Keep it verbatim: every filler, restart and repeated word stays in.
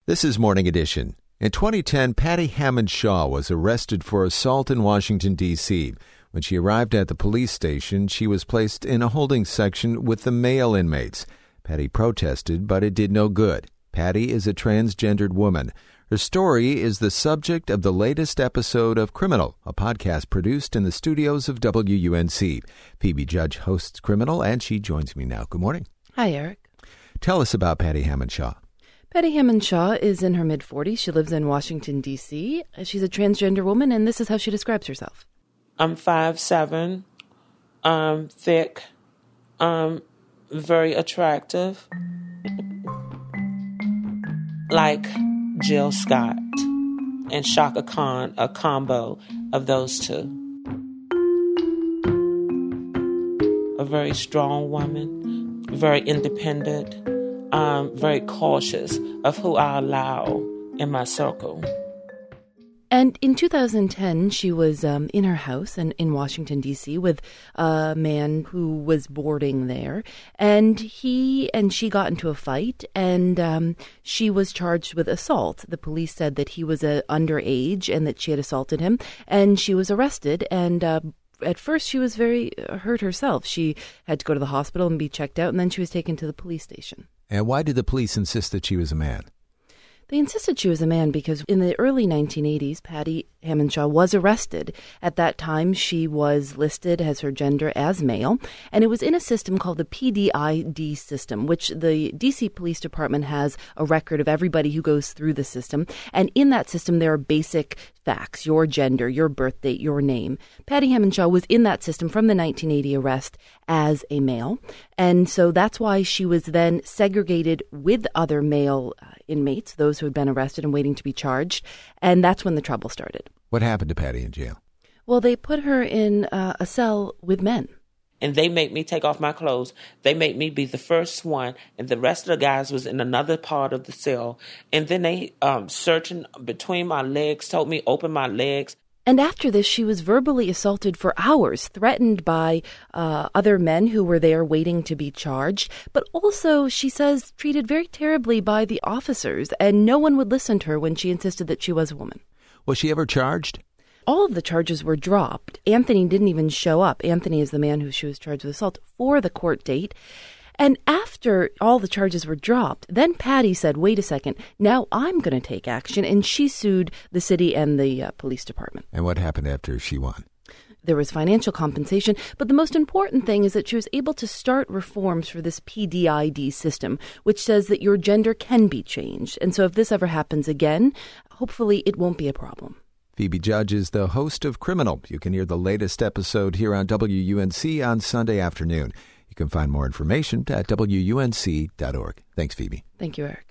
This is Morning Edition. In twenty ten, Patty Hammond Shaw was arrested for assault in Washington, D C When she arrived at the police station, she was placed in a holding section with the male inmates. Patty protested, but it did no good. Patty is a transgendered woman. Her story is the subject of the latest episode of Criminal, a podcast produced in the studios of W U N C. Phoebe Judge hosts Criminal, and she joins me now. Good morning. Hi, Eric. Tell us about Patty Hammond Shaw. Patty Hammond Shaw is in her mid-forties. She lives in Washington, D C She's a transgender woman, and this is how she describes herself. I'm five seven, um, thick, um, very attractive, like Jill Scott and Chaka Khan, a combo of those two. A very strong woman, very independent, um, very cautious of who I allow in my circle. And in two thousand ten, she was um, in her house in, in Washington, D C with a man who was boarding there. And he and she got into a fight, and um, she was charged with assault. The police said that he was uh, underage and that she had assaulted him. And she was arrested. And uh, at first, she was very hurt herself. She had to go to the hospital and be checked out. And then she was taken to the police station. And why did the police insist that she was a man? They insisted she was a man because in the early nineteen eighties, Patty Hammond Shaw was arrested. At that time, she was listed as her gender as male, and it was in a system called the P D I D system, which the D C Police Department has a record of everybody who goes through the system. And in that system, there are basic facts: your gender, your birth date, your name. Patty Hammond Shaw was in that system from the nineteen eighty arrest as a male, and so that's why she was then segregated with other male uh, inmates, those who had been arrested and waiting to be charged, and that's when the trouble started. What happened to Patty in jail? Well, they put her in uh, a cell with men. And they make me take off my clothes. They make me be the first one, and the rest of the guys was in another part of the cell. And then they um, searching between my legs, told me open my legs. And after this, she was verbally assaulted for hours, threatened by uh, other men who were there waiting to be charged. But also, she says, treated very terribly by the officers, and no one would listen to her when she insisted that she was a woman. Was she ever charged? All of the charges were dropped. Anthony didn't even show up. Anthony is the man who she was charged with assault for the court date. And after all the charges were dropped, then Patty said, wait a second, now I'm going to take action. And she sued the city and the uh, police department. And what happened after she won? There was financial compensation, but the most important thing is that she was able to start reforms for this P D I D system, which says that your gender can be changed. And so if this ever happens again, hopefully it won't be a problem. Phoebe Judge is the host of Criminal. You can hear the latest episode here on W U N C on Sunday afternoon. You can find more information at W U N C dot org. Thanks, Phoebe. Thank you, Eric.